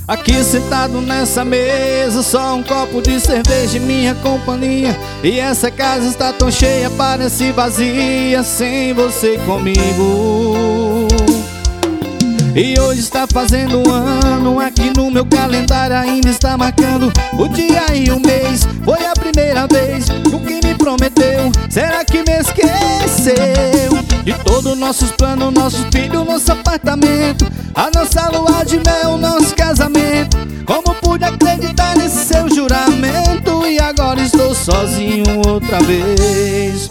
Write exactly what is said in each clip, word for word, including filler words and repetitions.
Aqui sentado nessa mesa, só um copo de cerveja e minha companhia. E essa casa está tão cheia, parece vazia sem você comigo. E hoje está fazendo um ano, aqui no meu calendário ainda está marcando o dia e o mês. Foi a primeira vez o que me prometeu, será que me esqueceu? De todos nossos planos, nosso filho, nosso apartamento, a nossa lua de mel, nosso casamento. Como pude acreditar nesse seu juramento? E agora estou sozinho outra vez.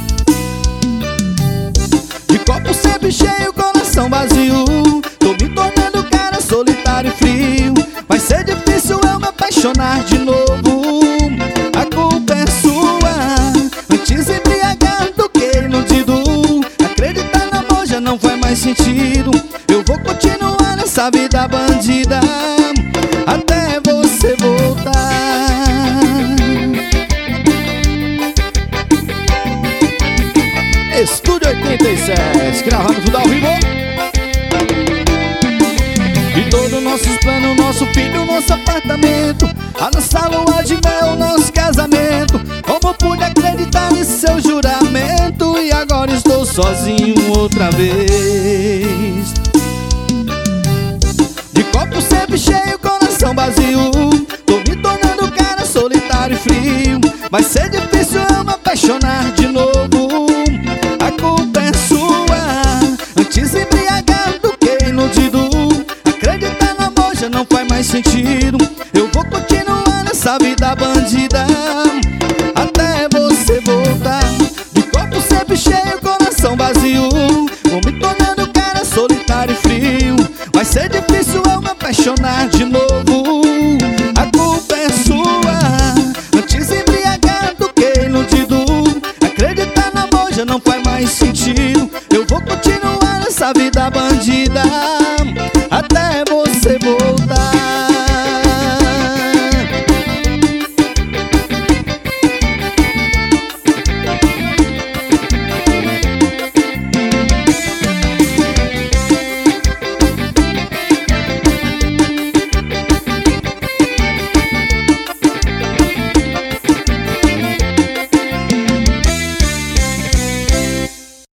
De copo sempre cheio, coração vazio, tô me tornando cara solitário e frio. Vai ser difícil eu me apaixonar de novo. A culpa é sua, antes embriagado do que iludido. Acreditar no amor já não faz mais sentido. Eu vou continuar nessa vida bandida até você voltar. Estúdio oitenta e sete, gravando tudo ao vivo. De todos nossos planos, nosso filho, nosso apartamento, a nossa lua de mel, nosso casamento. Como pude acreditar nesse seu juramento? E agora estou sozinho outra vez. De copo sempre cheio, coração vazio, tô me tornando cara solitário e frio. Vai ser difícil eu me apaixonar de novo. A culpa é sua, antes embriagado do que iludido. Acreditar no amor já não faz mais sentido. Eu vou continuar nessa vida bandida até você voltar. De copo sempre cheio, coração vazio, vou me tornando cara solitário e frio. Vai ser difícil eu me apaixonar de novo. A culpa é sua, antes embriagado do que iludido. Acreditar no amor já não faz mais sentido. Eu vou continuar nessa vida bandida